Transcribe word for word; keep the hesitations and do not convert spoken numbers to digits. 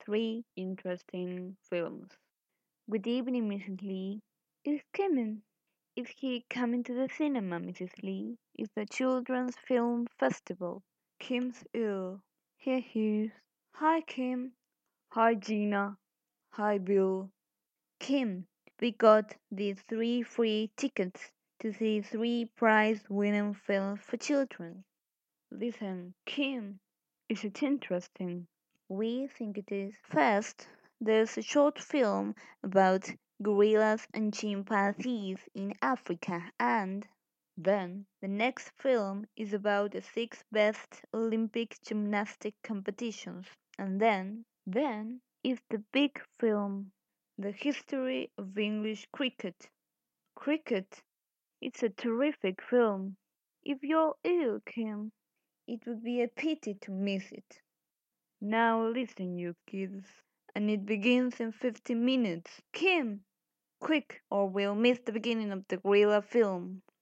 three interesting films. Good evening, Missus Lee. Is coming. Is he coming to the cinema, Missus Lee? It's a children's film festival. Kim's ill. Here he is. Hi, Kim. Hi, Gina. Hi, Bill. Kim, we got these three free tickets to see three prize-winning films for children. Listen, Kim, is it interesting? We think it is. First, there's a short film about gorillas and chimpanzees in Africa, and then the next film is about the six best Olympic gymnastic competitions, and then, then is the big film, The History of English Cricket. Cricket? It's a terrific film. If you're ill, Kim, it would be a pity to miss it. Now listen, you kids. And it begins in fifty minutes. Kim! Quick, or we'll miss the beginning of the gorilla film.